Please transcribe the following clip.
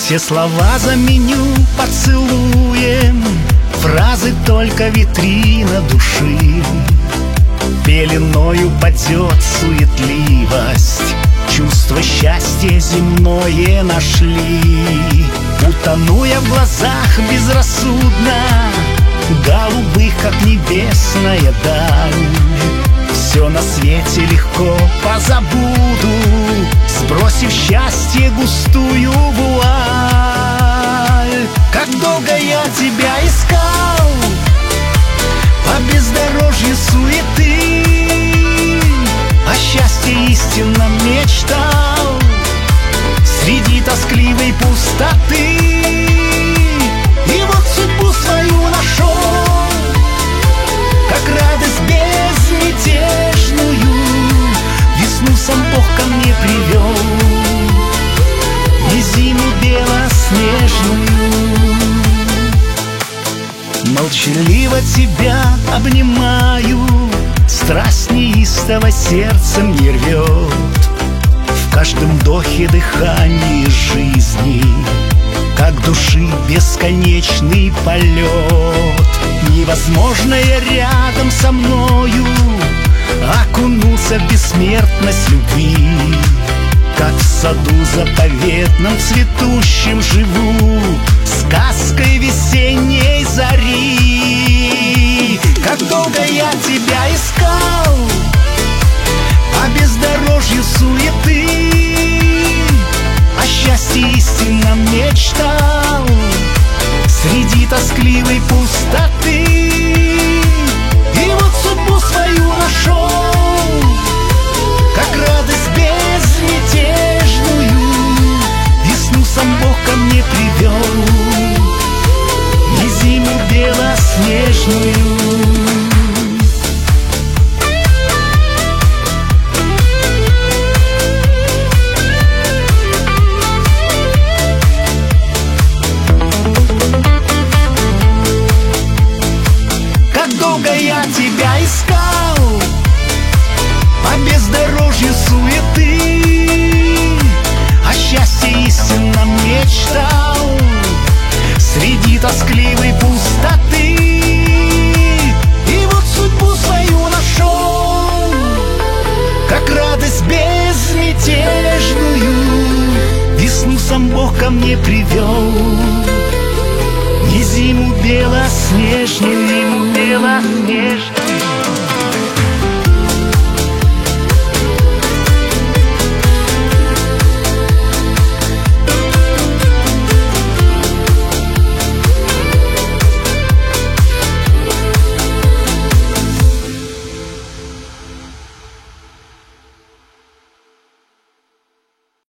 Все слова заменю поцелуем, фразы только витрина души. Пеленою падет суетливость, чувство счастья земное нашли. Утону я в глазах безрассудно, голубых, как небесная даль. Все на свете легко позабуду, сбросив счастье густую вуаль. Как долго я тебя искал по бездорожью суеты, о счастье истинном мечтал среди тоскливой пустоты. И вот судьбу свою нашел, как радость безмятежную. Весну сам Бог ко мне привел, и зиму белоснежную. Молчаливо тебя обнимаю, страсть неистово сердцем не рвет. В каждом вдохе дыхание жизни, как души бесконечный полет. Невозможное рядом со мною, окунулся в бессмертность любви. Как в саду заповедном цветущем живу, сказкой весенней зари. Как долго я тебя искал по бездорожью суеты, о счастье истинном мечтал среди тоскливой пустоты. И вот судьбу свою нашел, как радость безмятежную. Весну сам Бог ко мне привел, и зиму белоснежную. Я тебя искал по бездорожью суеты, о счастье истинном мечтал среди тоскливой пустоты. И вот судьбу свою нашел, как радость безмятежную. Весну сам Бог ко мне привел, и зиму белоснежную.